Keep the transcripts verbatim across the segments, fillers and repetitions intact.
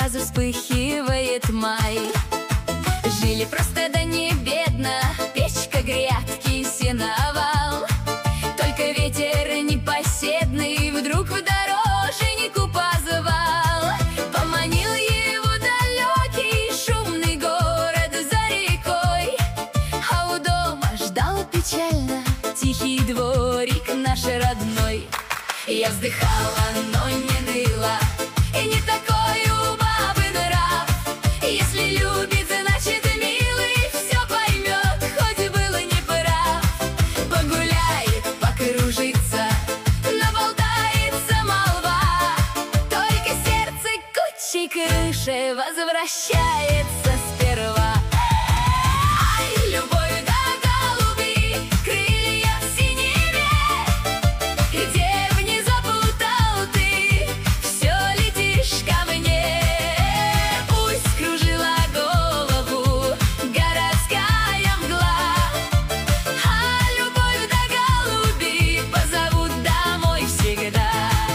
сразу вспыхивает май. Жили просто да не бедно, печка, грядки, сеновал. Только ветер непоседный вдруг в дорожнику позвал. Поманил его далекий шумный город за рекой, а у дома ждал печально тихий дворик наш родной. Я вздыхала, но не ныла, и не такой у бабы нрав. Если любит, значит милый все поймет, хоть было не прав. Погуляет, покружится, наболтается молва, только сердце к кучей крыши возвращается сперва. Ай, любовь да голуби, крылья в синеве, где б не запутал ты, все летишь ко мне. Пусть кружила голову городская мгла, а любовь да голуби позовут домой всегда.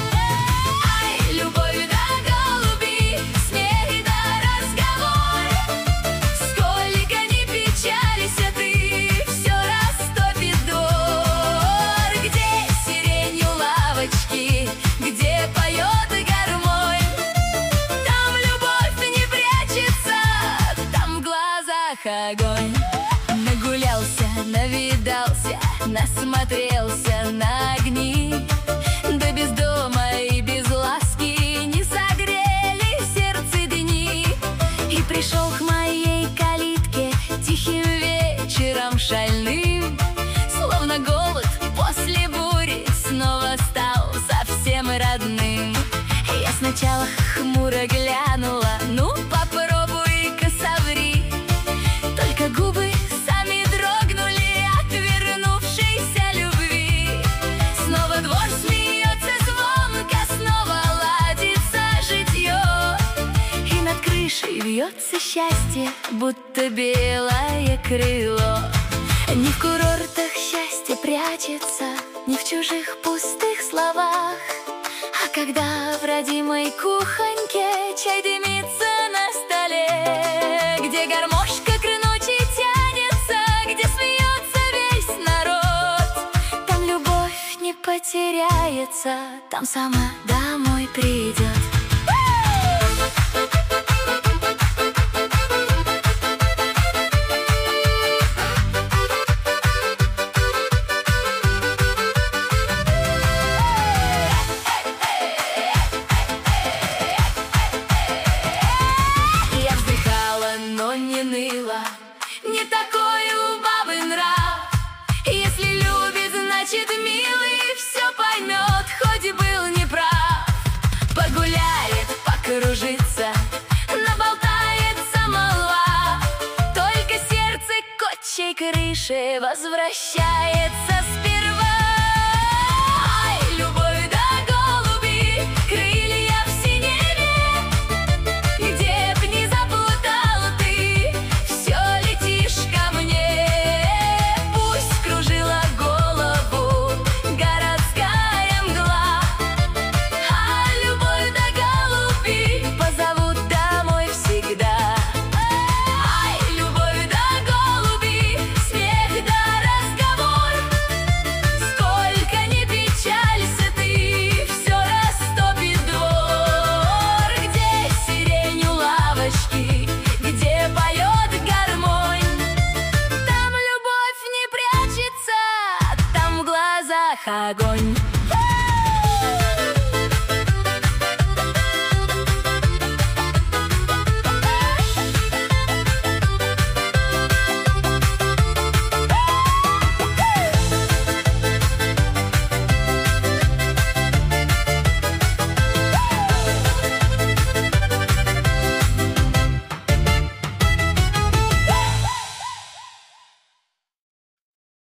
Ай, любовь да голуби, смех да разговор, сколько ни печалься ты, все растопит двор. Где сирень у лавочки, где поет гармонь, там любовь не прячется, там в глазах огонь. Нагулялся, навидался, насмотрелся на огни, да без дома и без ласки не согрели сердце дни. И пришел к моей калитке тихим вечером шальным, словно голод после бури снова стал совсем родным. Я сначала хмуро глянула, ну попробуй-ка соври, только губы сами дрогнули от вернувшейся любви. Снова двор смеется звонко, снова ладится житье, и над крышей вьется счастье, будто белое крыло. Не в курортах счастье прячется, не в чужих пустых словах, а когда в родимой кухоньке чай дымится на столе, где гармошка к ночи тянется, где смеется весь народ, там любовь не потеряется, там сама домой придет. Я вздыхала, но не ныла, не такой у бабы нрав. Если любит, значит милый все поймет, хоть был неправ. Погуляет, покружится, наболтается молва, только сердце к отчей крыше возвращается сперва. Ай, любовь да голуби, крылья в синеве, где б не заплутал ты, все летишь ко мне. Пусть кружила голову городская мгла, а любовь да голуби позовут домой всегда. Ай, любовь да голуби, смех да разговор, сколько ни печалься ты, все растопит двор. Где сирень у лавочки, где поет гармонь, там любовь не прячется, там в глазах огонь.